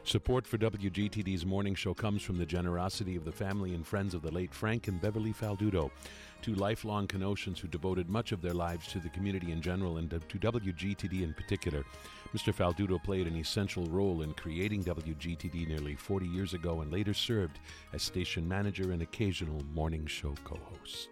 Support for WGTD's morning show comes from the generosity of the family and friends of the late Frank and Beverly Faldudo, two lifelong Kenosans who devoted much of their lives to the community in general and to WGTD in particular. Mr. Faldudo played an essential role in creating WGTD nearly 40 years ago and later served as station manager and occasional morning show co-host.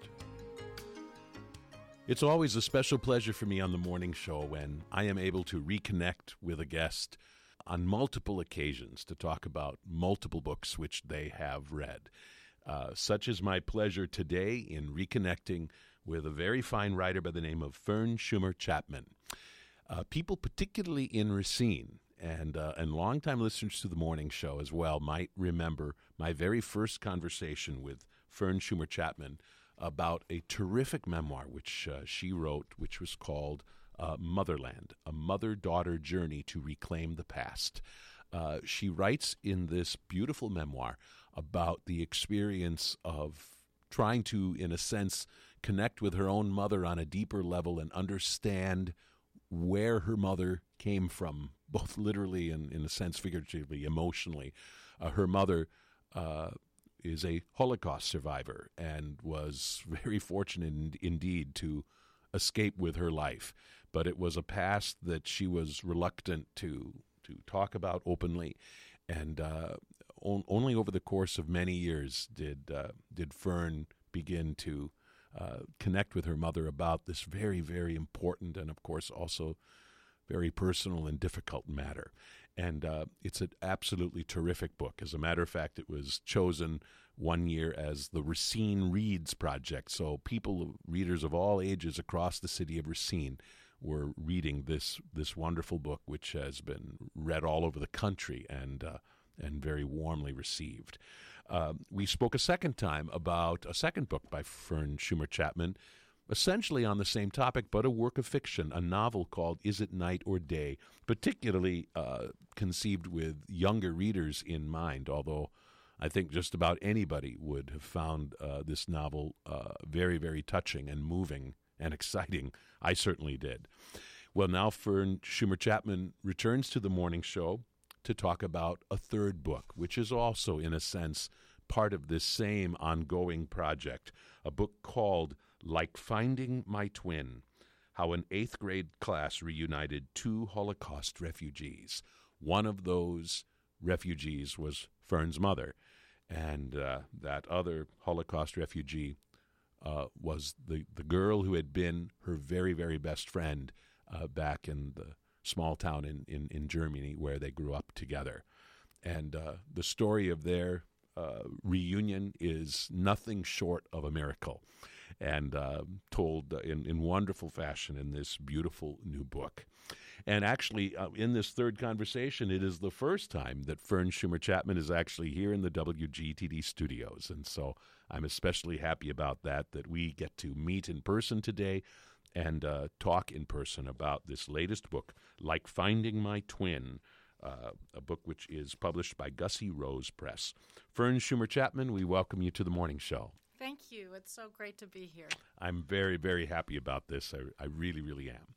It's always a special pleasure for me on the morning show when I am able to reconnect with a guest on multiple occasions to talk about multiple books which they have read. Such is my pleasure today in reconnecting with a very fine writer by the name of Fern Schumer Chapman. People, particularly in Racine, and longtime listeners to the morning show as well, might remember my very first conversation with Fern Schumer Chapman about a terrific memoir which she wrote, which was called Motherland, a mother-daughter journey to reclaim the past. She writes in this beautiful memoir about the experience of trying to, in a sense, connect with her own mother on a deeper level and understand where her mother came from, both literally and, in a sense, figuratively, emotionally. Her mother is a Holocaust survivor and was very fortunate indeed to escape with her life. But it was a past that she was reluctant to talk about openly. And only over the course of many years did Fern begin to connect with her mother about this very, very important and, of course, also very personal and difficult matter. And it's an absolutely terrific book. As a matter of fact, it was chosen one year as the Racine Reads Project. So readers of all ages across the city of Racine were reading this wonderful book, which has been read all over the country and very warmly received. We spoke a second time about a second book by Fern Schumer Chapman, essentially on the same topic, but a work of fiction, a novel called Is It Night or Day, particularly conceived with younger readers in mind, although I think just about anybody would have found this novel very, very touching and moving and exciting. I certainly did. Well, now Fern Schumer Chapman returns to the morning show to talk about a third book, which is also, in a sense, part of this same ongoing project, a book called Like Finding My Twin, How an 8th Grade Class Reunited Two Holocaust Refugees. One of those refugees was Fern's mother, and that other Holocaust refugee was the girl who had been her very, very best friend back in the small town in Germany where they grew up together. And the story of their reunion is nothing short of a miracle, and told in wonderful fashion in this beautiful new book. And actually, in this third conversation, it is the first time that Fern Schumer Chapman is actually here in the WGTD studios, and so I'm especially happy about that we get to meet in person today and talk in person about this latest book, Like Finding My Twin, a book which is published by Gussie Rose Press. Fern Schumer Chapman, we welcome you to the morning show. Thank you. It's so great to be here. I'm very, very happy about this. I really, really am.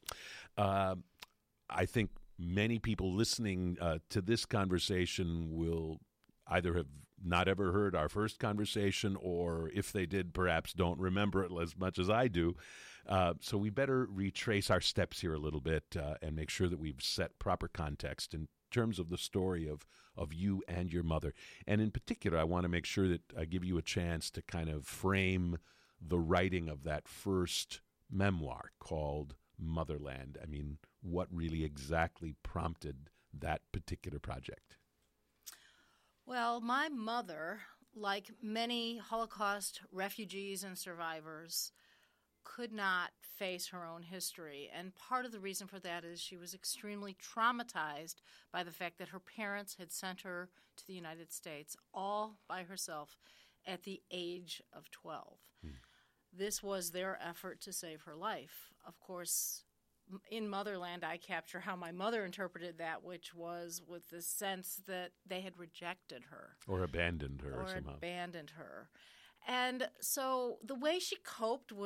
I think many people listening to this conversation will either have not ever heard our first conversation, or if they did, perhaps don't remember it as much as I do. So we better retrace our steps here a little bit and make sure that we've set proper context in terms of the story of you and your mother. And in particular, I want to make sure that I give you a chance to kind of frame the writing of that first memoir called Motherland. I mean, what really exactly prompted that particular project? Well, my mother, like many Holocaust refugees and survivors, could not face her own history. And part of the reason for that is she was extremely traumatized by the fact that her parents had sent her to the United States all by herself at the age of 12. This was their effort to save her life. Of course, in Motherland, I capture how my mother interpreted that, which was with the sense that they had rejected her. Or abandoned her somehow. And so the way she coped with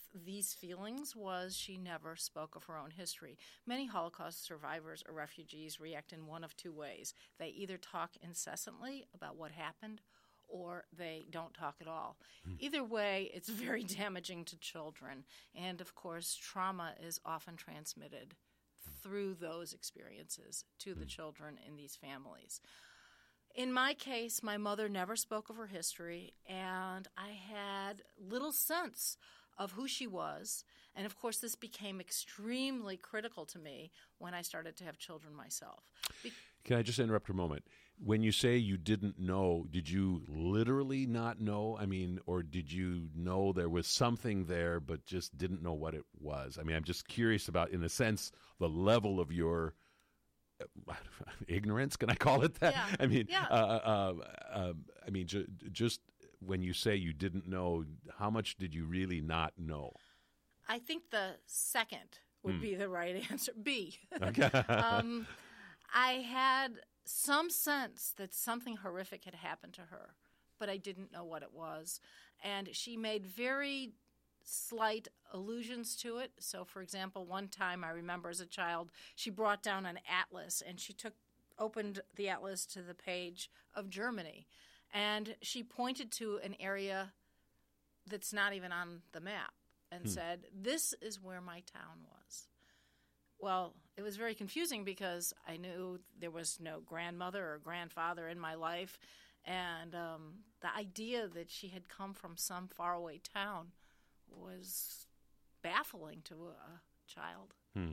these feelings was she never spoke of her own history. Many Holocaust survivors or refugees react in one of two ways. They either talk incessantly about what happened or they don't talk at all. Either way, it's very damaging to children. And, of course, trauma is often transmitted through those experiences to the children in these families. In my case, my mother never spoke of her history, and I had little sense of who she was. And, of course, this became extremely critical to me when I started to have children myself. Can I just interrupt a moment? When you say you didn't know, did you literally not know? I mean, or did you know there was something there but just didn't know what it was? I mean, I'm just curious about, in a sense, the level of your ignorance. Can I call it that? Yeah. I mean, Yeah. Just when you say you didn't know, how much did you really not know? I think the second would be the right answer. B. Okay. I had some sense that something horrific had happened to her, but I didn't know what it was. And she made very slight allusions to it. So, for example, one time I remember as a child, she brought down an atlas and she opened the atlas to the page of Germany. And she pointed to an area that's not even on the map and said, "This is where my town was." Well, it was very confusing because I knew there was no grandmother or grandfather in my life, and the idea that she had come from some faraway town was baffling to a child.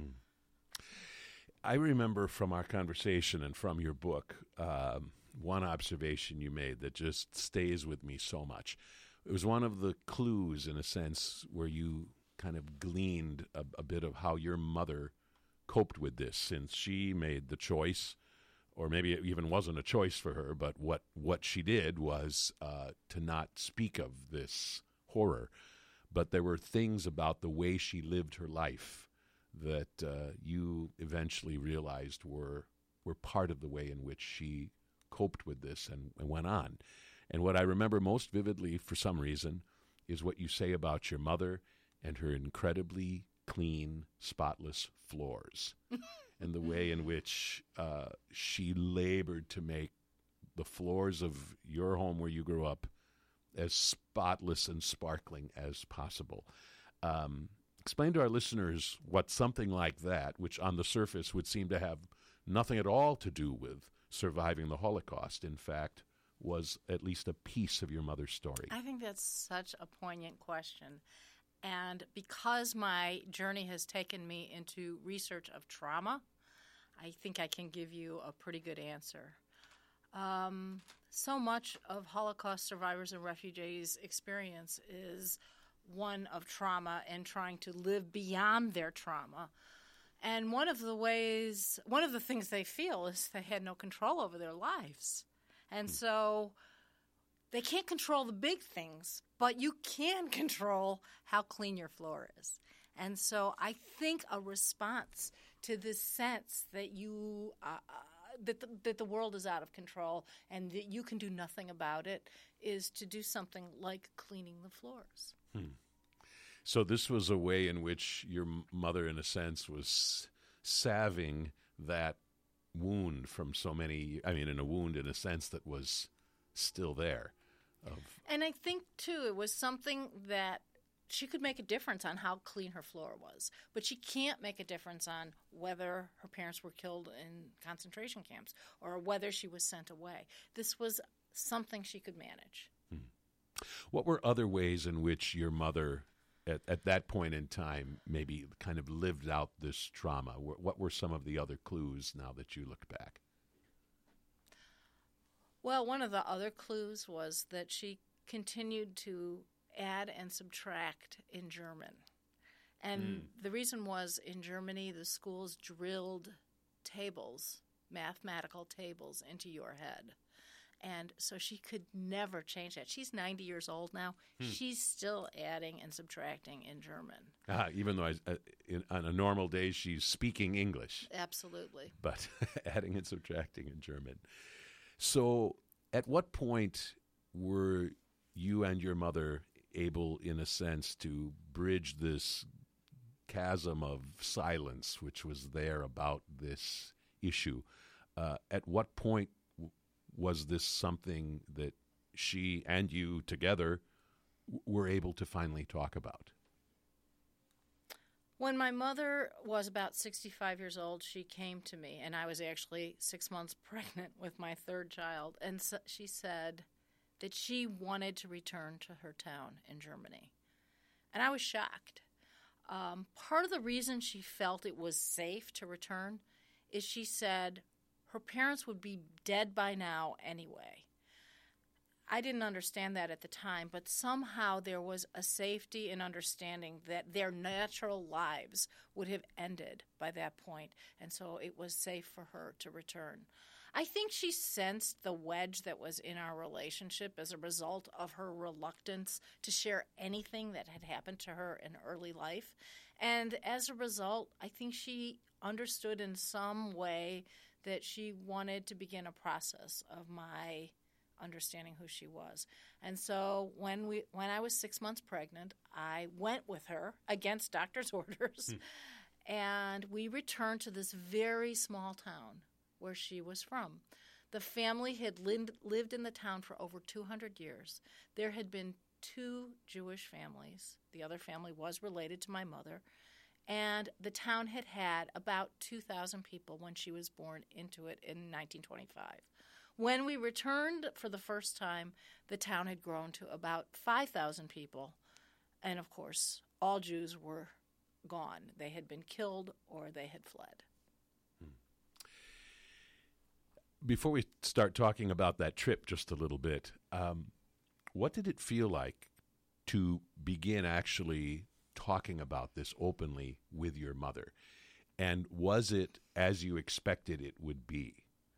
I remember from our conversation and from your book, one observation you made that just stays with me so much. It was one of the clues, in a sense, where you kind of gleaned a bit of how your mother coped with this, since she made the choice, or maybe it even wasn't a choice for her, but what she did was to not speak of this horror. But there were things about the way she lived her life that you eventually realized were part of the way in which she coped with this and went on. And what I remember most vividly, for some reason, is what you say about your mother and her incredibly clean, spotless floors, and the way in which she labored to make the floors of your home where you grew up as spotless and sparkling as possible. Explain to our listeners what something like that, which on the surface would seem to have nothing at all to do with surviving the Holocaust, in fact, was at least a piece of your mother's story. I think that's such a poignant question. And because my journey has taken me into research of trauma, I think I can give you a pretty good answer. So much of Holocaust survivors and refugees' experience is one of trauma and trying to live beyond their trauma. And one of the things they feel is they had no control over their lives. And so they can't control the big things, but you can control how clean your floor is. And so I think a response to this sense that that the world is out of control and that you can do nothing about it is to do something like cleaning the floors. So this was a way in which your mother, in a sense, was salving that wound from so many, in a wound in a sense that was still there. And I think, too, it was something that she could make a difference on how clean her floor was. But she can't make a difference on whether her parents were killed in concentration camps or whether she was sent away. This was something she could manage. What were other ways in which your mother, at that point in time, maybe kind of lived out this trauma? What were some of the other clues now that you look back? Well, one of the other clues was that she continued to add and subtract in German. And the reason was, in Germany, the schools drilled tables, mathematical tables, into your head. And so she could never change that. She's 90 years old now. She's still adding and subtracting in German. Even though on a normal day she's speaking English. Absolutely. But adding and subtracting in German. So at what point were you and your mother able, in a sense, to bridge this chasm of silence which was there about this issue. At what point was this something that she and you together were able to finally talk about? When my mother was about 65 years old, she came to me, and I was actually 6 months pregnant with my third child, and so she said that she wanted to return to her town in Germany. And I was shocked. Part of the reason she felt it was safe to return is she said her parents would be dead by now anyway. I didn't understand that at the time, but somehow there was a safety and understanding that their natural lives would have ended by that point, and so it was safe for her to return. I think she sensed the wedge that was in our relationship as a result of her reluctance to share anything that had happened to her in early life, and as a result, I think she understood in some way that she wanted to begin a process of my understanding who she was. And so when I was 6 months pregnant, I went with her against doctor's orders, and we returned to this very small town where she was from. The family had lived in the town for over 200 years. There had been 2 Jewish families. The other family was related to my mother. And the town had had about 2,000 people when she was born into it in 1925. When we returned for the first time, the town had grown to about 5,000 people. And, of course, all Jews were gone. They had been killed or they had fled. Before we start talking about that trip just a little bit, what did it feel like to begin actually talking about this openly with your mother? And was it as you expected it would be?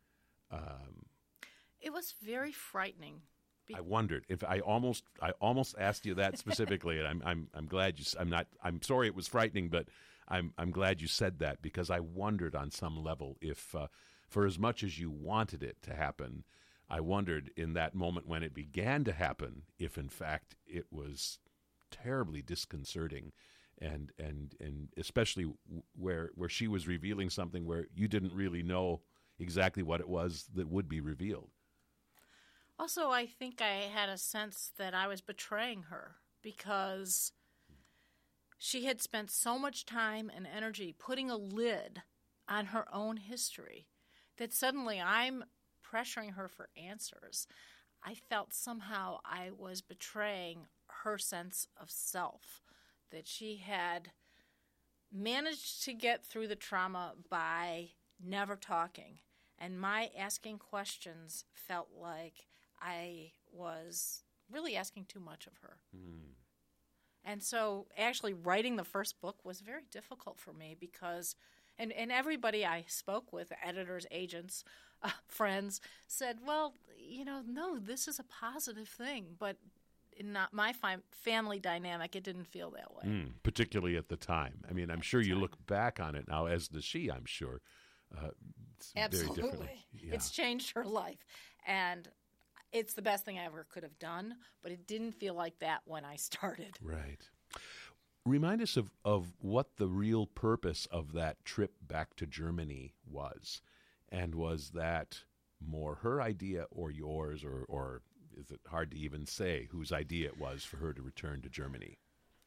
It was very frightening. I wondered if I almost asked you that specifically, and I'm glad you. I'm sorry it was frightening, but I'm glad you said that, because I wondered on some level if, for as much as you wanted it to happen, I wondered in that moment when it began to happen if in fact it was terribly disconcerting, and especially where she was revealing something where you didn't really know exactly what it was that would be revealed. Also, I think I had a sense that I was betraying her because she had spent so much time and energy putting a lid on her own history that suddenly I'm pressuring her for answers. I felt somehow I was betraying her sense of self, that she had managed to get through the trauma by never talking. And my asking questions felt like I was really asking too much of her. And so actually writing the first book was very difficult for me because, and everybody I spoke with, editors, agents, friends, said, well, no, this is a positive thing. But in not my family dynamic, it didn't feel that way. Particularly at the time. I mean, I'm sure you look back on it now, as does she, I'm sure. Absolutely. Very differently. Yeah. It's changed her life. And it's the best thing I ever could have done, but it didn't feel like that when I started. Right. Remind us of what the real purpose of that trip back to Germany was. And was that more her idea or yours, or is it hard to even say whose idea it was for her to return to Germany?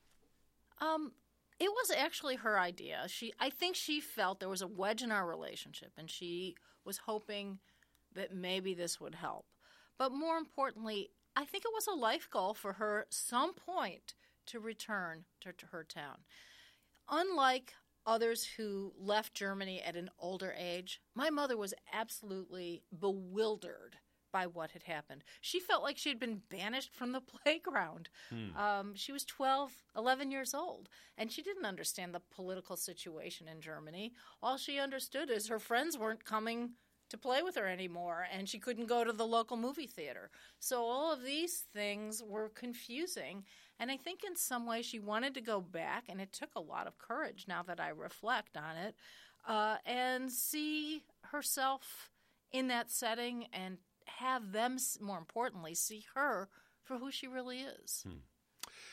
It was actually her idea. I think she felt there was a wedge in our relationship, and she was hoping that maybe this would help. But more importantly, I think it was a life goal for her some point to return to her town. Unlike others who left Germany at an older age, my mother was absolutely bewildered by what had happened. She felt like she had been banished from the playground. She was 11 years old, and she didn't understand the political situation in Germany. All she understood is her friends weren't coming to play with her anymore, and she couldn't go to the local movie theater. So all of these things were confusing, and I think in some way she wanted to go back, and it took a lot of courage now that I reflect on it, and see herself in that setting and have them, more importantly, see her for who she really is.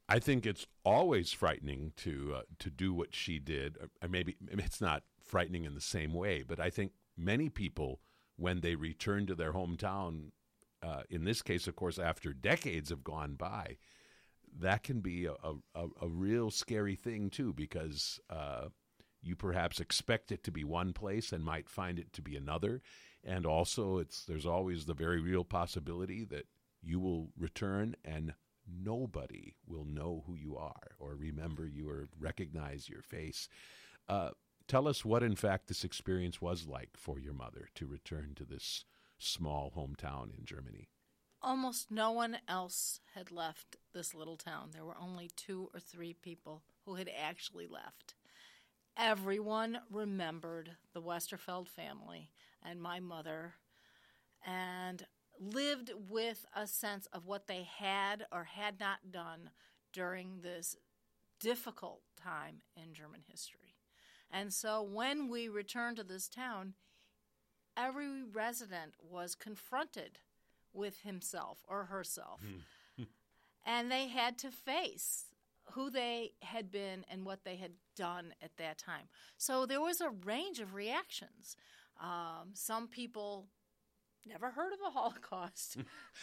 I think it's always frightening to do what she did. Or maybe it's not frightening in the same way, but I think many people, when they return to their hometown, in this case, of course, after decades have gone by, that can be a real scary thing too, because you perhaps expect it to be one place and might find it to be another, and also there's always the very real possibility that you will return and nobody will know who you are or remember you or recognize your face. Tell us what, in fact, this experience was like for your mother to return to this small hometown in Germany. Almost no one else had left this little town. There were only 2 or 3 people who had actually left. Everyone remembered the Westerfeld family and my mother and lived with a sense of what they had or had not done during this difficult time in German history. And so when we returned to this town, every resident was confronted with himself or herself. And they had to face who they had been and what they had done at that time. So there was a range of reactions. Some people never heard of the Holocaust.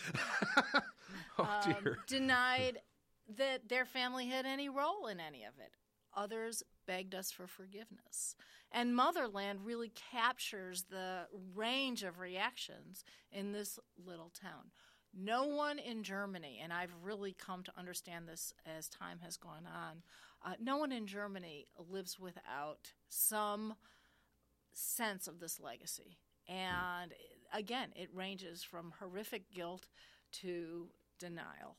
Oh, dear. Denied that their family had any role in any of it. Others begged us for forgiveness. And Motherland really captures the range of reactions in this little town. No one in Germany, and I've really come to understand this as time has gone on, no one in Germany lives without some sense of this legacy. And again, it ranges from horrific guilt to denial.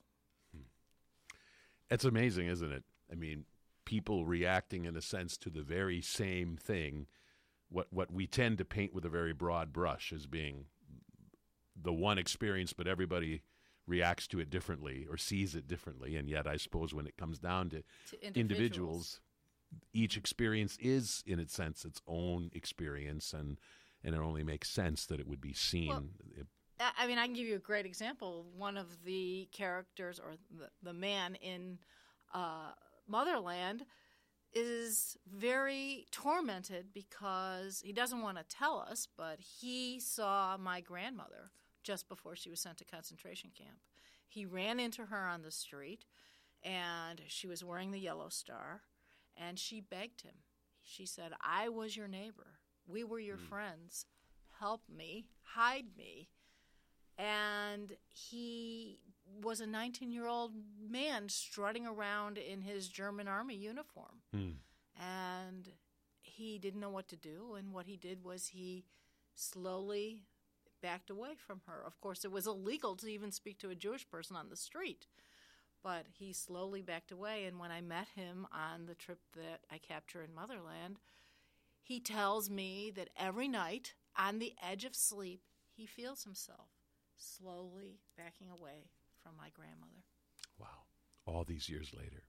It's amazing, isn't it? I mean, people reacting in a sense to the very same thing, what we tend to paint with a very broad brush as being the one experience, but everybody reacts to it differently or sees it differently. And yet I suppose when it comes down to individuals, each experience is, in its sense, its own experience, and it only makes sense that it would be seen. Well, I mean, I can give you a great example. One of the characters, or the man in Motherland, is very tormented because he doesn't want to tell us, but he saw my grandmother just before she was sent to concentration camp. He ran into her on the street, and she was wearing the yellow star, and she begged him. She said, "I was your neighbor. We were your friends. Help me, hide me." And he was a 19-year-old man strutting around in his German army uniform. And he didn't know what to do, and what he did was he slowly backed away from her. Of course, it was illegal to even speak to a Jewish person on the street, but he slowly backed away. And when I met him on the trip that I capture in Motherland, he tells me that every night, on the edge of sleep, he feels himself slowly backing away from my grandmother. Wow. All these years later.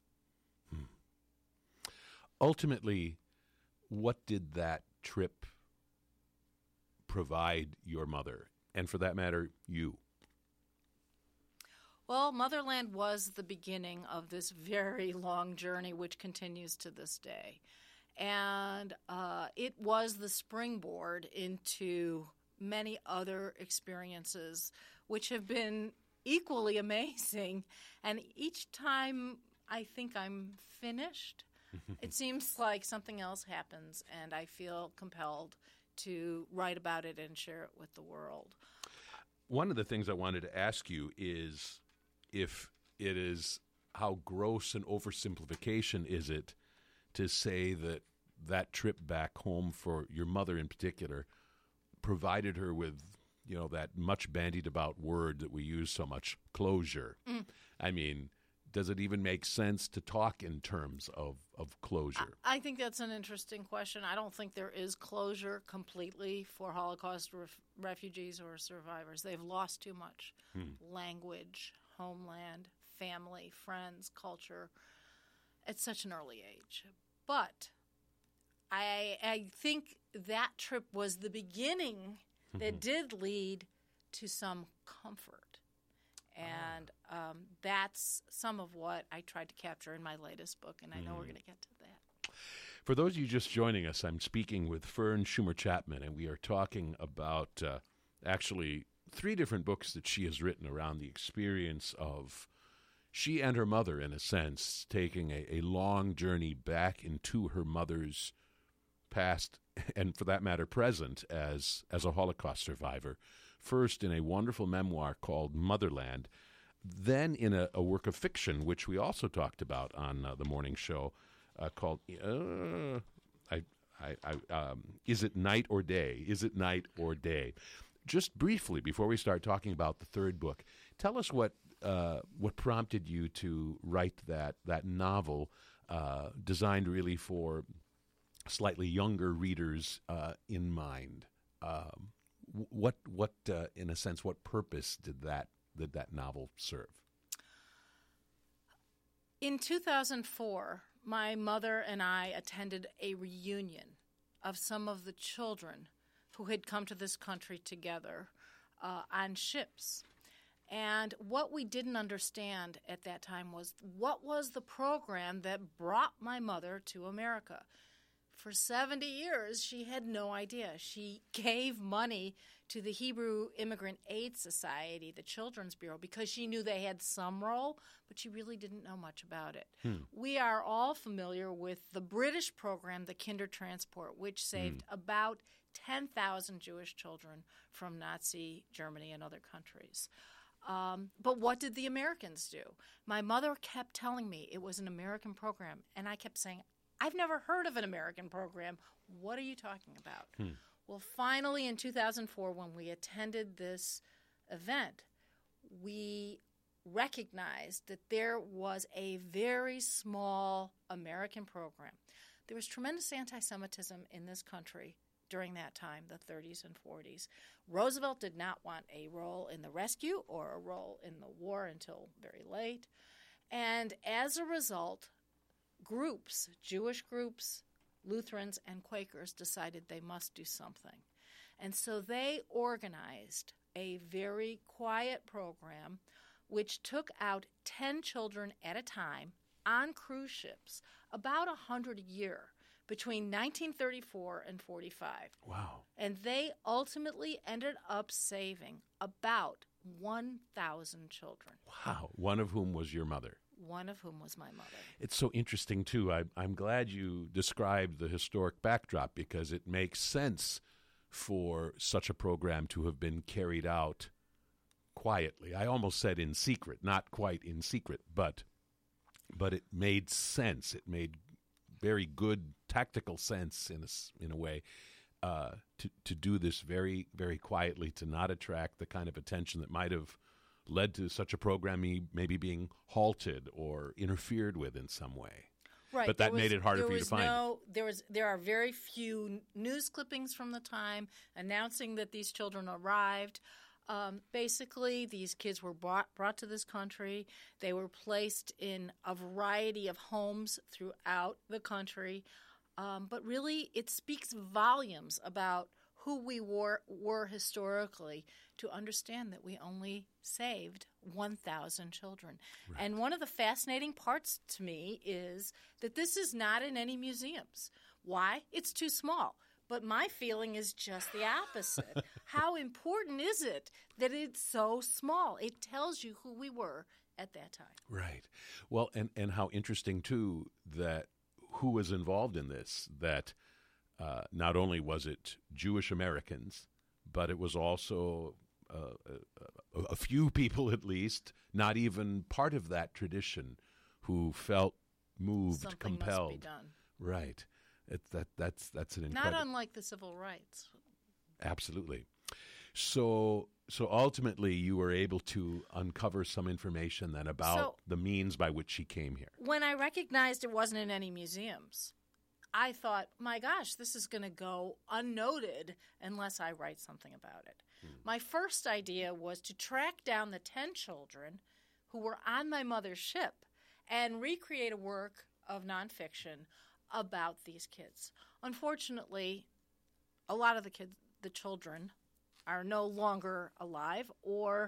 Ultimately, what did that trip provide your mother, and for that matter, you? Well, Motherland was the beginning of this very long journey, which continues to this day. And it was the springboard into many other experiences, which have been equally amazing. And each time I think I'm finished, it seems like something else happens, and I feel compelled to write about it and share it with the world. One of the things I wanted to ask you is if it is, how gross an oversimplification is it to say that that trip back home for your mother in particular provided her with, that much bandied about word that we use so much, closure. I mean, does it even make sense to talk in terms of closure? I think that's an interesting question. I don't think there is closure completely for Holocaust refugees or survivors. They've lost too much. Language, homeland, family, friends, culture, at such an early age. But I think that trip was the beginning that did lead to some comfort. And that's some of what I tried to capture in my latest book, and I know we're going to get to that. For those of you just joining us, I'm speaking with Fern Schumer Chapman, and we are talking about actually 3 different books that she has written around the experience of she and her mother, in a sense, taking a long journey back into her mother's past, and for that matter, present, as a Holocaust survivor. First in a wonderful memoir called Motherland, then in a work of fiction, which we also talked about on the morning show, called Is It Night or Day? Is It Night or Day? Just briefly, before we start talking about the third book, tell us what prompted you to write that novel designed really for slightly younger readers in mind. What in a sense, what purpose did that novel serve? In 2004, my mother and I attended a reunion of some of the children who had come to this country together on ships. And what we didn't understand at that time was what was the program that brought my mother to America. For 70 years, she had no idea. She gave money to the Hebrew Immigrant Aid Society, the Children's Bureau, because she knew they had some role, but she really didn't know much about it. We are all familiar with the British program, the Kindertransport, which saved about 10,000 Jewish children from Nazi Germany and other countries. But what did the Americans do? My mother kept telling me it was an American program, and I kept saying, I've never heard of an American program. What are you talking about? Well, finally, in 2004, when we attended this event, we recognized that there was a very small American program. There was tremendous anti-Semitism in this country during that time, the 30s and 40s. Roosevelt did not want a role in the rescue or a role in the war until very late. And as a result, groups, Jewish groups, Lutherans, and Quakers decided they must do something. And so they organized a very quiet program which took out 10 children at a time on cruise ships, about 100 a year, between 1934 and 45. Wow. And they ultimately ended up saving about 1,000 children. Wow. One of whom was your mother. One of whom was my mother. It's so interesting, too. I'm glad you described the historic backdrop because it makes sense for such a program to have been carried out quietly. I almost said in secret, not quite in secret, but it made sense. It made very good tactical sense in a way to do this very, very quietly, to not attract the kind of attention that might have led to such a program maybe being halted or interfered with in some way. Right. But that made it harder for you to find. There are very few news clippings from the time announcing that these children arrived. Basically, these kids were brought to this country. They were placed in a variety of homes throughout the country. But really, it speaks volumes about who we were historically to understand that we only saved 1,000 children. Right. And one of the fascinating parts to me is that this is not in any museums. Why? It's too small. But my feeling is just the opposite. How important is it that it's so small? It tells you who we were at that time. Right. Well, and how interesting, too, that who was involved in this, that not only was it Jewish Americans, but it was also a few people, at least, not even part of that tradition, who felt moved, Something compelled. Must be done. Right. That's an incredible. Not unlike the civil rights. Absolutely. So ultimately, you were able to uncover some information then about the means by which she came here. When I recognized it wasn't in any museums, I thought, my gosh, this is going to go unnoted unless I write something about it. My first idea was to track down the 10 children who were on my mother's ship and recreate a work of nonfiction about these kids. Unfortunately, a lot of the children are no longer alive, or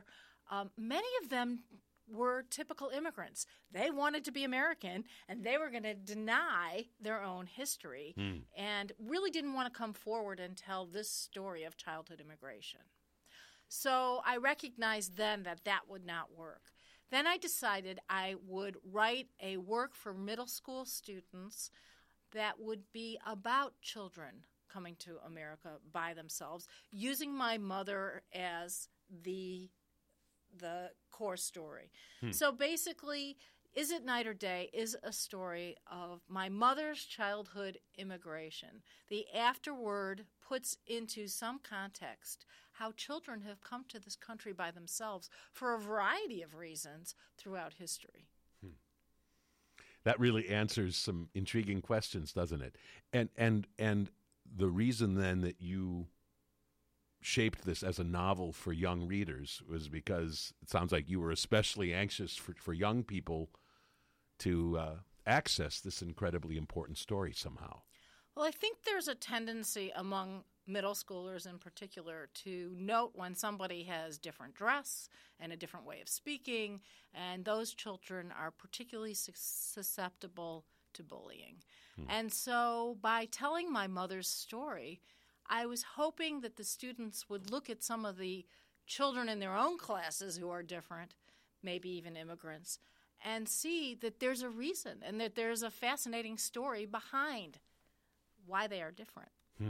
many of them were typical immigrants. They wanted to be American, and they were going to deny their own history and really didn't want to come forward and tell this story of childhood immigration. So I recognized then that that would not work. Then I decided I would write a work for middle school students that would be about children coming to America by themselves, using my mother as the core story. So basically, Is It Night or Day is a story of my mother's childhood immigration. The afterword puts into some context how children have come to this country by themselves for a variety of reasons throughout history. That really answers some intriguing questions, doesn't it? And the reason then that you shaped this as a novel for young readers was because it sounds like you were especially anxious for young people to access this incredibly important story somehow. Well, I think there's a tendency among middle schoolers in particular to note when somebody has different dress and a different way of speaking, and those children are particularly susceptible to bullying. And so by telling my mother's story, I was hoping that the students would look at some of the children in their own classes who are different, maybe even immigrants, and see that there's a reason and that there's a fascinating story behind why they are different.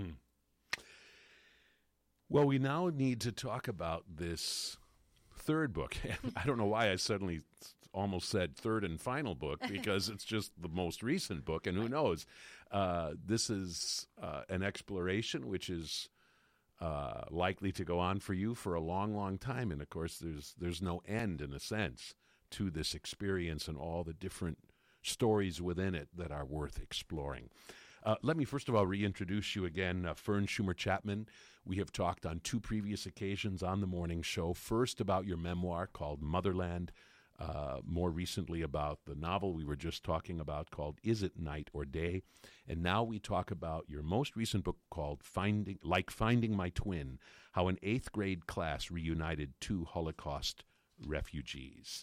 Well, we now need to talk about this third book. I don't know why I suddenly almost said third and final book, because it's just the most recent book, and who knows? This is an exploration which is likely to go on for you for a long, long time. And, of course, there's no end, in a sense, to this experience and all the different stories within it that are worth exploring. Let me first of all reintroduce you again, Fern Schumer Chapman. We have talked on 2 previous occasions on the morning show, first about your memoir called Motherland, more recently about the novel we were just talking about called Is It Night or Day? And now we talk about your most recent book called Finding My Twin, how an 8th grade class reunited 2 Holocaust refugees.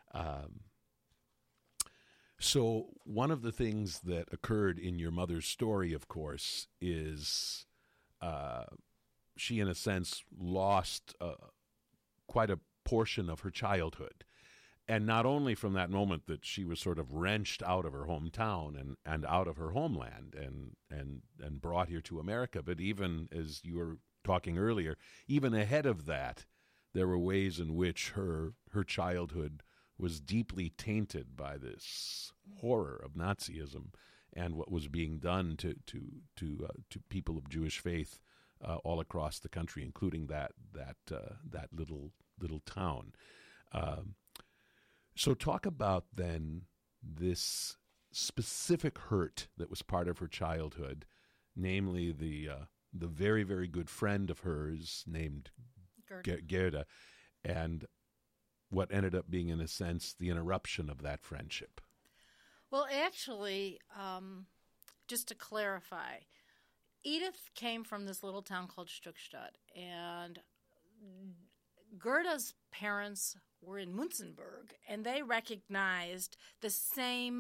So one of the things that occurred in your mother's story, of course, is she, in a sense, lost quite a portion of her childhood. And not only from that moment that she was sort of wrenched out of her hometown and out of her homeland and brought here to America, but even, as you were talking earlier, even ahead of that, there were ways in which her childhood was deeply tainted by this horror of Nazism and what was being done to people of Jewish faith all across the country, including that little town. So talk about then this specific hurt that was part of her childhood, namely the very, very good friend of hers named Gerda, and what ended up being, in a sense, the interruption of that friendship. Well, actually, just to clarify, Edith came from this little town called Stuckstadt, and Gerda's parents were in Münzenberg, and they recognized the same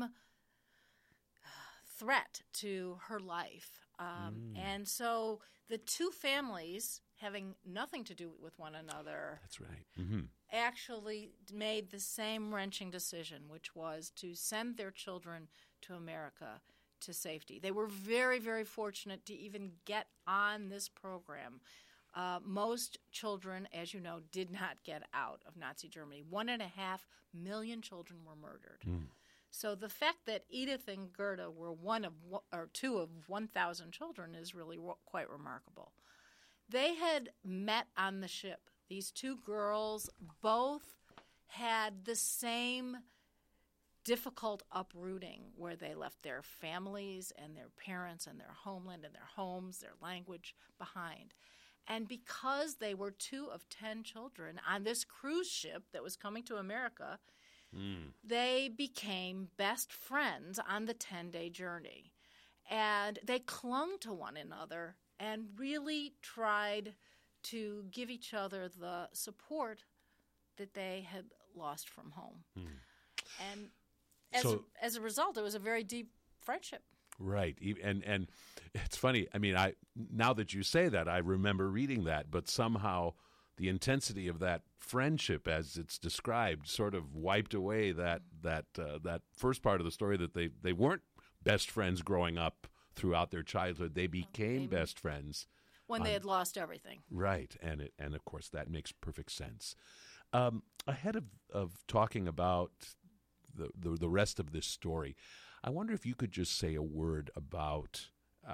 threat to her life. And so the 2 families, having nothing to do with one another, that's right, actually made the same wrenching decision, which was to send their children to America to safety. They were very, very fortunate to even get on this program. Most children, as you know, did not get out of Nazi Germany. 1.5 million children were murdered. So the fact that Edith and Gerda were 2 of 1,000 children is really quite remarkable. They had met on the ship. These 2 girls both had the same difficult uprooting where they left their families and their parents and their homeland and their homes, their language behind. And because they were 2 of 10 children on this cruise ship that was coming to America, they became best friends on the 10-day journey. And they clung to one another and really tried to give each other the support that they had lost from home. And as a result, it was a very deep friendship. Right. And it's funny. I mean, now that you say that, I remember reading that, but somehow the intensity of that friendship, as it's described, sort of wiped away that first part of the story, that they weren't best friends growing up throughout their childhood. They became best friends when they had lost everything. Right. And of course, that makes perfect sense. Ahead of talking about the rest of this story, I wonder if you could just say a word about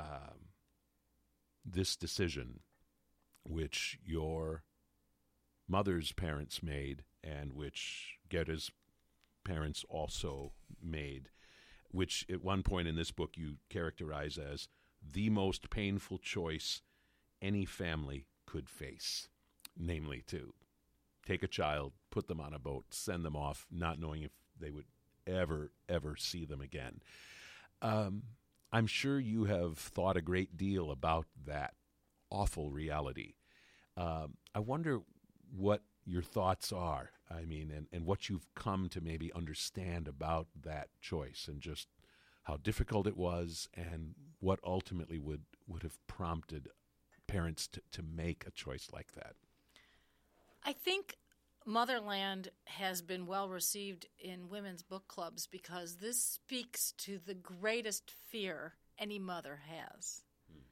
this decision, which your mother's parents made and which Gerda's parents also made, which at one point in this book you characterize as the most painful choice any family could face, namely to take a child, put them on a boat, send them off, not knowing if they would ever see them again. I'm sure you have thought a great deal about that awful reality. I wonder what your thoughts are, I mean, and what you've come to maybe understand about that choice and just how difficult it was and what ultimately would have prompted parents to make a choice like that. I think Motherland has been well received in women's book clubs because this speaks to the greatest fear any mother has,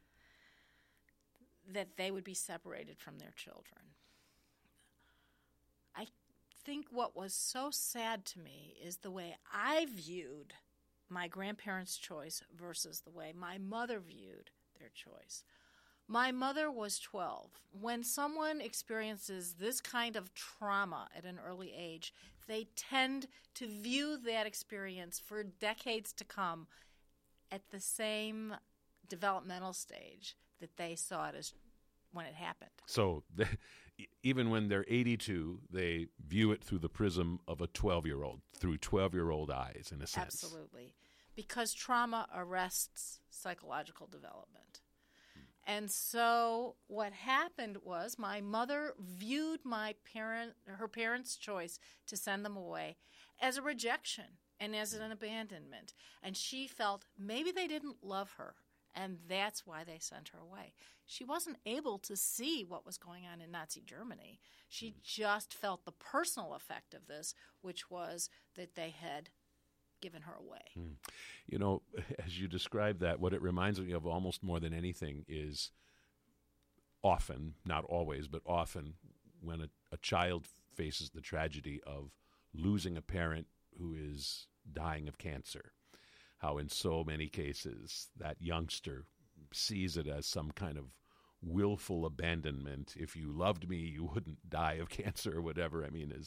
that they would be separated from their children. I think what was so sad to me is the way I viewed my grandparents' choice versus the way my mother viewed their choice. My mother was 12. When someone experiences this kind of trauma at an early age, they tend to view that experience for decades to come at the same developmental stage that they saw it as when it happened. So even when they're 82, they view it through the prism of a 12-year-old, through 12-year-old eyes, in a sense. Absolutely. Because trauma arrests psychological development. And so what happened was my mother viewed her parents' choice to send them away as a rejection and as an abandonment. And she felt maybe they didn't love her, and that's why they sent her away. She wasn't able to see what was going on in Nazi Germany. She just felt the personal effect of this, which was that they had given her away. You know, as you describe that, what it reminds me of almost more than anything is often, not always, but often when a child faces the tragedy of losing a parent who is dying of cancer, how in so many cases that youngster sees it as some kind of willful abandonment. If you loved me, you wouldn't die of cancer or whatever. I mean,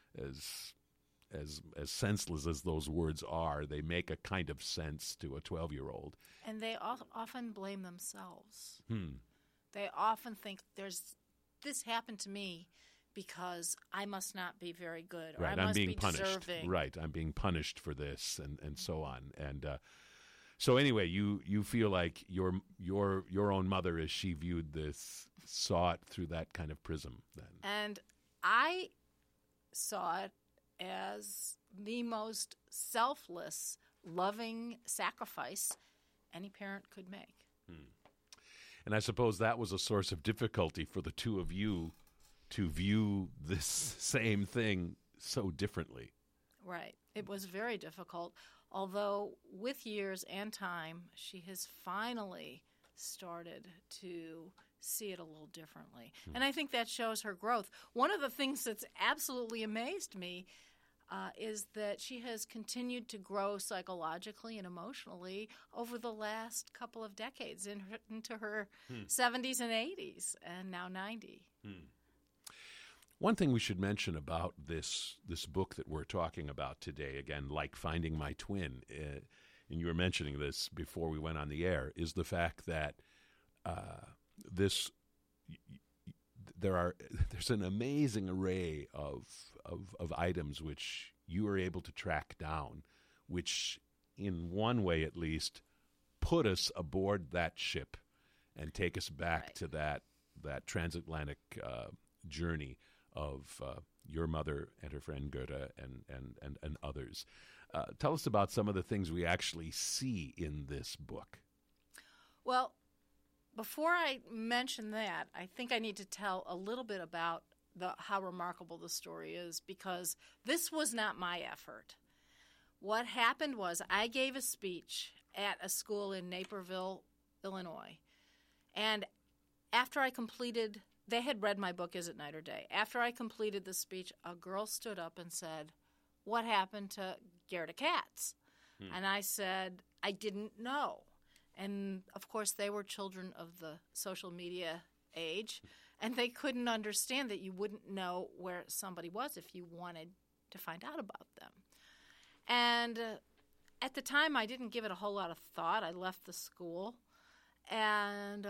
as senseless as those words are, they make a kind of sense to a 12-year-old. And they often blame themselves. They often think this happened to me because I must not be very good, or right, I must I'm being be punished. Deserving. Right, I'm being punished for this, and so on. And so anyway, you feel like your own mother, as she viewed this, saw it through that kind of prism then. And I saw it as the most selfless, loving sacrifice any parent could make. And I suppose that was a source of difficulty for the two of you to view this same thing so differently. Right. It was very difficult, although with years and time, she has finally started to see it a little differently. And I think that shows her growth. One of the things that's absolutely amazed me is that she has continued to grow psychologically and emotionally over the last couple of decades into her 70s and 80s, and now 90. One thing we should mention about this book that we're talking about today, again, like Finding My Twin, and you were mentioning this before we went on the air, is the fact that there's an amazing array of items which you are able to track down, which in one way at least put us aboard that ship and take us back to that transatlantic journey of your mother and her friend Gerda and others. Tell us about some of the things we actually see in this book. Well, before I mention that, I think I need to tell a little bit about how remarkable the story is, because this was not my effort. What happened was I gave a speech at a school in Naperville, Illinois, and after I completed, they had read my book, Is It Night or Day? After I completed the speech, a girl stood up and said, "What happened to Gerda Katz?" And I said, "I didn't know." And, of course, they were children of the social media age, and they couldn't understand that you wouldn't know where somebody was if you wanted to find out about them. And at the time, I didn't give it a whole lot of thought. I left the school. And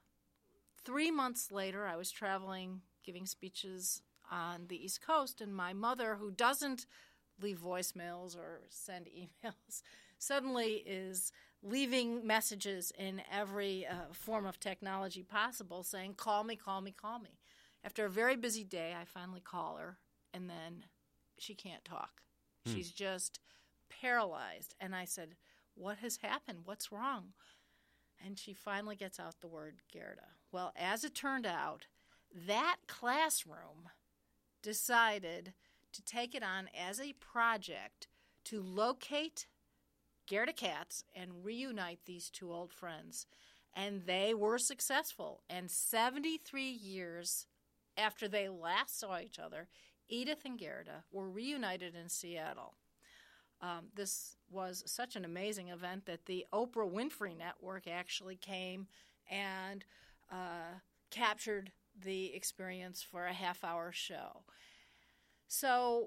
3 months later, I was traveling, giving speeches on the East Coast, and my mother, who doesn't leave voicemails or send emails, suddenly is leaving messages in every form of technology possible saying, "Call me, call me, call me." After a very busy day, I finally call her, and then she can't talk. She's just paralyzed. And I said, "What has happened? What's wrong?" And she finally gets out the word Gerda. Well, as it turned out, that classroom decided to take it on as a project to locate Gerda Katz and reunite these two old friends. And they were successful. And 73 years after they last saw each other, Edith and Gerda were reunited in Seattle. This was such an amazing event that the Oprah Winfrey Network actually came and captured the experience for a half-hour show. So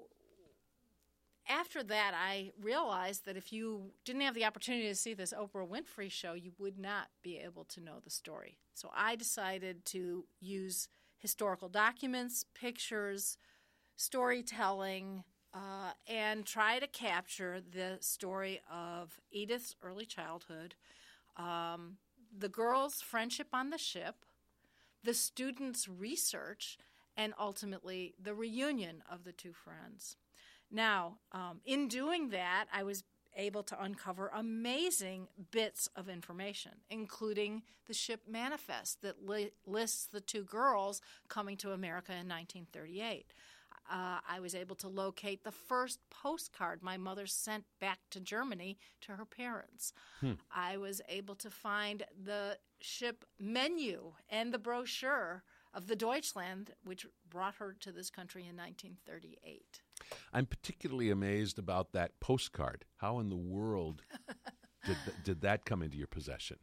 after that, I realized that if you didn't have the opportunity to see this Oprah Winfrey show, you would not be able to know the story. So I decided to use historical documents, pictures, storytelling, and try to capture the story of Edith's early childhood, the girls' friendship on the ship, the students' research, and ultimately the reunion of the two friends. Now, in doing that, I was able to uncover amazing bits of information, including the ship manifest that lists the two girls coming to America in 1938. I was able to locate the first postcard my mother sent back to Germany to her parents. I was able to find the ship menu and the brochure of the Deutschland, which brought her to this country in 1938. I'm particularly amazed about that postcard. How in the world did that come into your possession?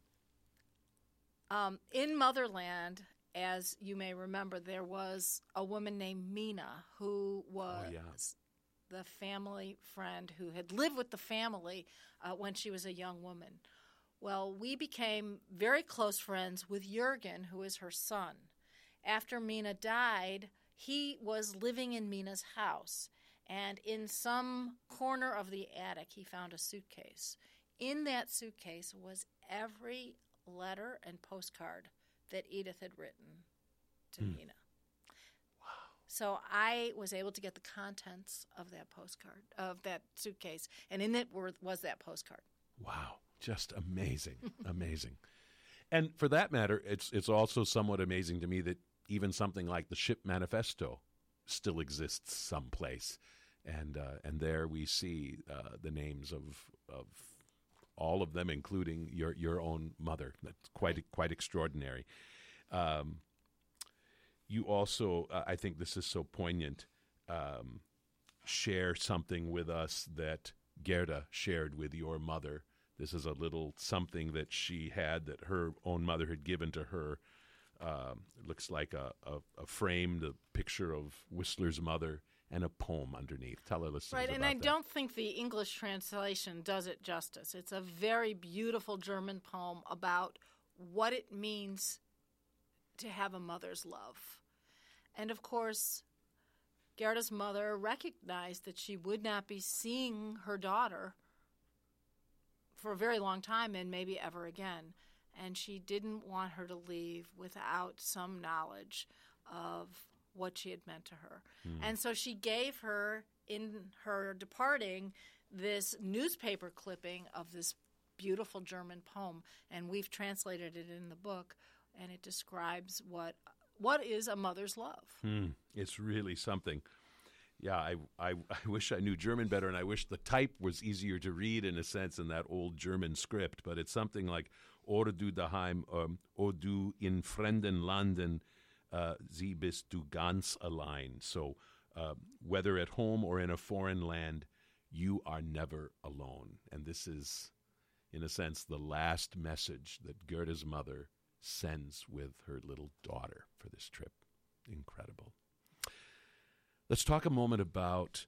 In Motherland, as you may remember, there was a woman named Mina who was the family friend who had lived with the family when she was a young woman. Well, we became very close friends with Jürgen, who is her son. After Mina died, he was living in Mina's house, and in some corner of the attic, he found a suitcase. In that suitcase was every letter and postcard that Edith had written to Mina. Wow. So I was able to get the contents of that postcard, of that suitcase, and in it was that postcard. Wow. Just amazing. Amazing. And for that matter, it's also somewhat amazing to me that even something like the ship manifesto still exists someplace. And there we see the names of all of them, including your own mother. That's quite extraordinary. You also, I think this is so poignant, share something with us that Gerda shared with your mother. This is a little something that she had that her own mother had given to her. It looks like a framed picture of Whistler's mother and a poem underneath. Tell our listeners about that. Right, and I don't think the English translation does it justice. It's a very beautiful German poem about what it means to have a mother's love. And, of course, Gerda's mother recognized that she would not be seeing her daughter for a very long time and maybe ever again. And she didn't want her to leave without some knowledge of what she had meant to her. And so she gave her, in her departing, this newspaper clipping of this beautiful German poem, and we've translated it in the book, and it describes what is a mother's love. It's really something. Yeah, I wish I knew German better, and I wish the type was easier to read in a sense in that old German script, but it's something like O du daheim, O du in fremden Landen, sie bist du ganz allein. So whether at home or in a foreign land, you are never alone. And this is, in a sense, the last message that Goethe's mother sends with her little daughter for this trip. Incredible. Let's talk a moment about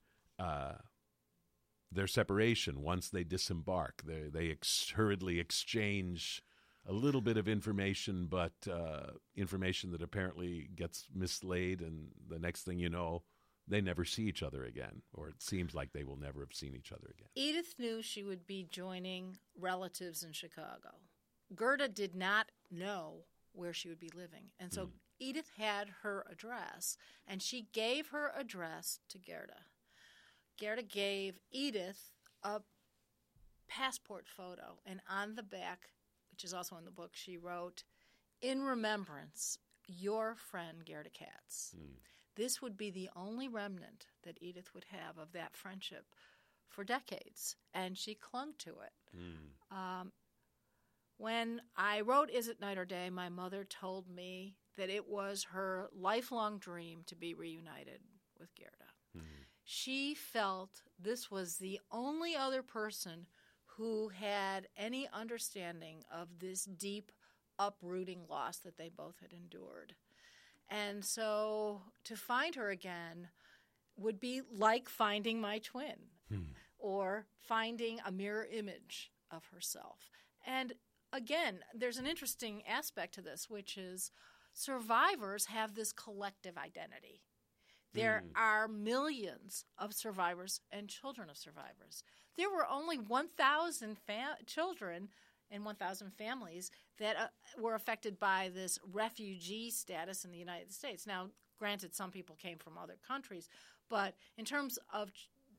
their separation once they disembark. They hurriedly exchange a little bit of information, but information that apparently gets mislaid, and the next thing you know, they never see each other again, or it seems like they will never have seen each other again. Edith knew she would be joining relatives in Chicago. Goethe did not know where she would be living, and so Edith had her address, and she gave her address to Goethe. Goethe gave Edith a passport photo, and on the back, which is also in the book, she wrote, "In remembrance, your friend Goethe Katz." This would be the only remnant that Edith would have of that friendship for decades, and she clung to it. When I wrote Is It Night or Day, my mother told me that it was her lifelong dream to be reunited with Goethe. She felt this was the only other person who had any understanding of this deep, uprooting loss that they both had endured. And so to find her again would be like finding my twin or finding a mirror image of herself. And again, there's an interesting aspect to this, which is survivors have this collective identity. There are millions of survivors and children of survivors. There were only 1,000 children and 1,000 families that were affected by this refugee status in the United States. Now, granted, some people came from other countries, but in terms of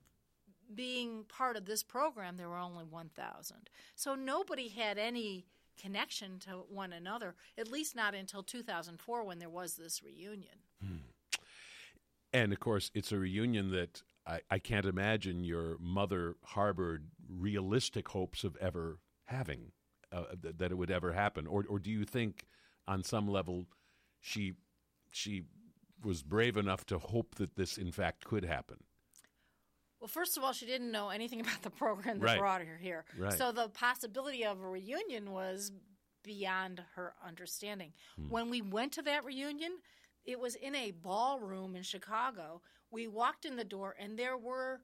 being part of this program, there were only 1,000. So nobody had any connection to one another, at least not until 2004 when there was this reunion. And, of course, it's a reunion that I can't imagine your mother harbored realistic hopes of ever having, that it would ever happen. Or do you think on some level she was brave enough to hope that this, in fact, could happen? Well, first of all, she didn't know anything about the program that brought her here. Right. So the possibility of a reunion was beyond her understanding. When we went to that reunion, it was in a ballroom in Chicago. We walked in the door, and there were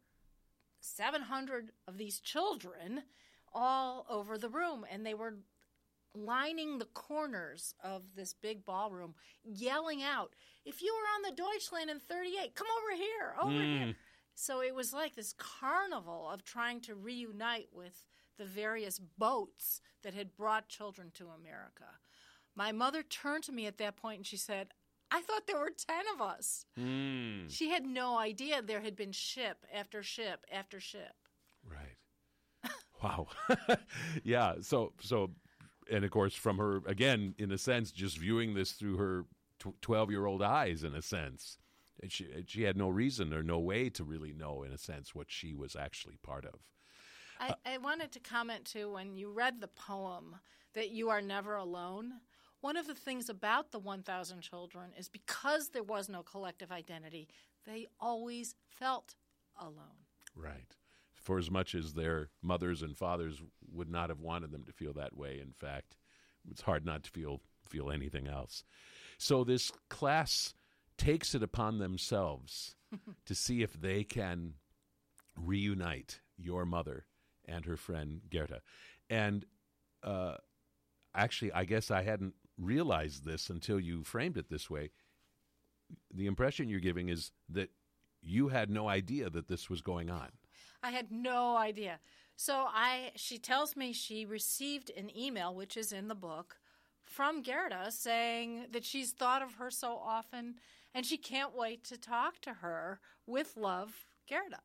700 of these children all over the room, and they were lining the corners of this big ballroom, yelling out, "If you were on the Deutschland in 38, come over here. So it was like this carnival of trying to reunite with the various boats that had brought children to America. My mother turned to me at that point and she said, "I thought there were 10 of us." She had no idea there had been ship after ship after ship. Right. Wow. Yeah. So, and of course, from her, again, in a sense, just viewing this through her 12-year-old eyes, in a sense, and she had no reason or no way to really know, in a sense, what she was actually part of. I wanted to comment, too, when you read the poem, that you are never alone. One of the things about the 1,000 children is because there was no collective identity, they always felt alone. Right. For as much as their mothers and fathers would not have wanted them to feel that way, in fact, it's hard not to feel anything else. So this class takes it upon themselves to see if they can reunite your mother and her friend Goethe. And actually, I guess I hadn't realized this until you framed it this way. The impression you're giving is that you had no idea that this was going on. I had no idea. So she tells me she received an email, which is in the book, from Gerda saying that she's thought of her so often and she can't wait to talk to her. With love, Gerda.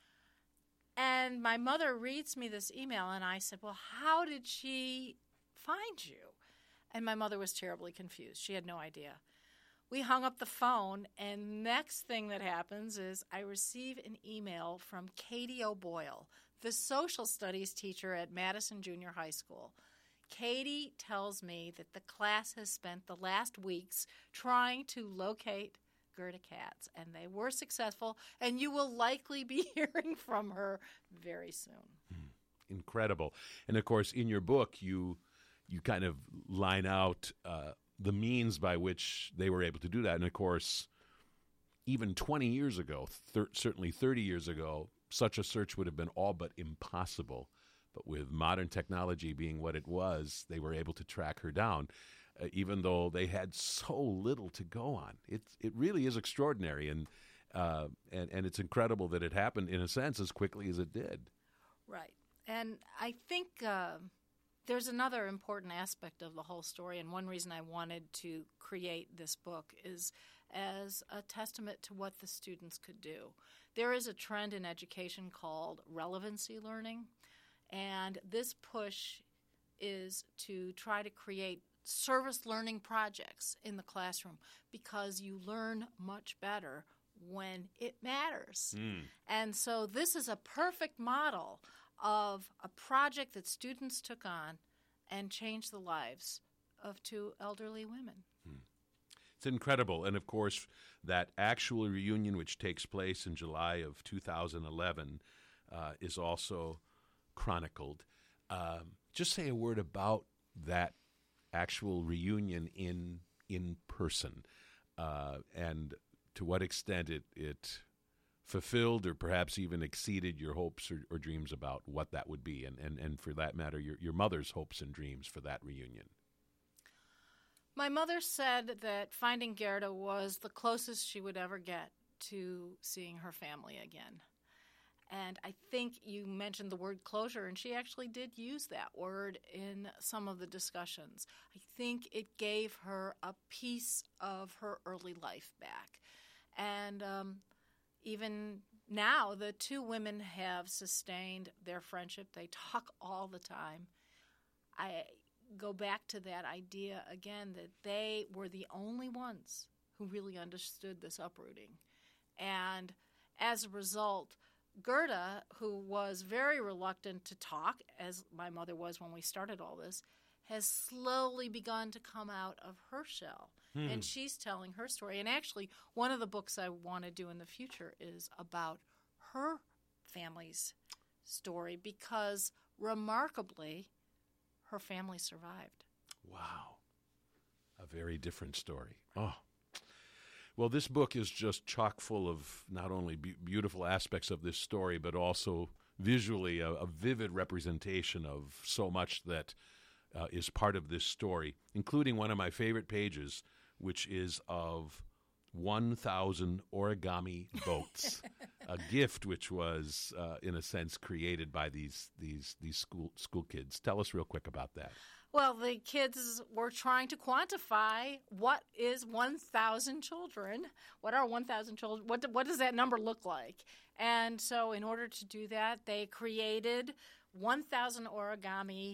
And my mother reads me this email, and I said, well, how did she find you? And my mother was terribly confused. She had no idea. We hung up the phone, and next thing that happens is I receive an email from Katie O'Boyle, the social studies teacher at Madison Junior High School. Katie tells me that the class has spent the last weeks trying to locate Gerda Katz, and they were successful, and you will likely be hearing from her very soon. Incredible. And, of course, in your book, you kind of line out the means by which they were able to do that. And, of course, even 20 years ago, certainly 30 years ago, such a search would have been all but impossible. But with modern technology being what it was, they were able to track her down, even though they had so little to go on. It really is extraordinary, and it's incredible that it happened, in a sense, as quickly as it did. Right. And I think there's another important aspect of the whole story, and one reason I wanted to create this book is as a testament to what the students could do. There is a trend in education called relevancy learning, and this push is to try to create service learning projects in the classroom because you learn much better when it matters. And so this is a perfect model of a project that students took on and changed the lives of two elderly women. It's incredible. And, of course, that actual reunion, which takes place in July of 2011, is also chronicled. Just say a word about that actual reunion in person, and to what extent it fulfilled or perhaps even exceeded your hopes or dreams about what that would be, and for that matter, your mother's hopes and dreams for that reunion. My mother said that finding Gerda was the closest she would ever get to seeing her family again. And I think you mentioned the word closure, and she actually did use that word in some of the discussions. I think it gave her a piece of her early life back. And even now, the two women have sustained their friendship. They talk all the time. I go back to that idea again that they were the only ones who really understood this uprooting. And as a result, Gerda, who was very reluctant to talk, as my mother was when we started all this, has slowly begun to come out of her shell. And she's telling her story. And actually, one of the books I want to do in the future is about her family's story because, remarkably, her family survived. Wow. A very different story. Oh. Well, this book is just chock full of not only beautiful aspects of this story, but also visually a vivid representation of so much that is part of this story, including one of my favorite pages, which is of 1,000 origami boats, a gift which was, in a sense, created by these school kids. Tell us real quick about that. Well, the kids were trying to quantify what is 1,000 children. What are 1,000 children? What does that number look like? And so in order to do that, they created 1,000 origami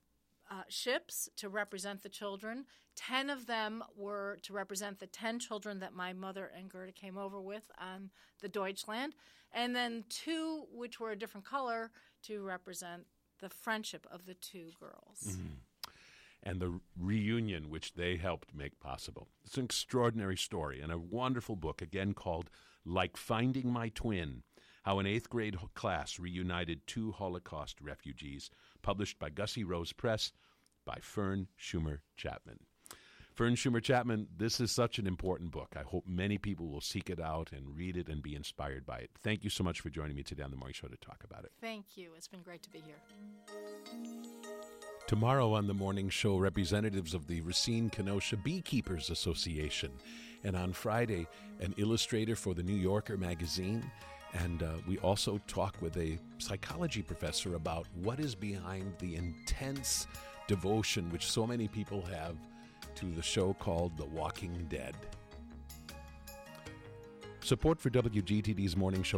ships to represent the children. 10 of them were to represent the 10 children that my mother and Gerda came over with on the Deutschland. And then 2, which were a different color, to represent the friendship of the 2 girls. And the reunion which they helped make possible. It's an extraordinary story and a wonderful book, again called Like Finding My Twin, How an 8th Grade Class Reunited 2 Holocaust Refugees, published by Gussie Rose Press by Fern Schumer Chapman. Fern Schumer Chapman, this is such an important book. I hope many people will seek it out and read it and be inspired by it. Thank you so much for joining me today on The Morning Show to talk about it. Thank you. It's been great to be here. Tomorrow on The Morning Show, representatives of the Racine-Kenosha Beekeepers Association. And on Friday, an illustrator for the New Yorker magazine. And we also talk with a psychology professor about what is behind the intense devotion which so many people have to the show called The Walking Dead. Support for WGTD's morning show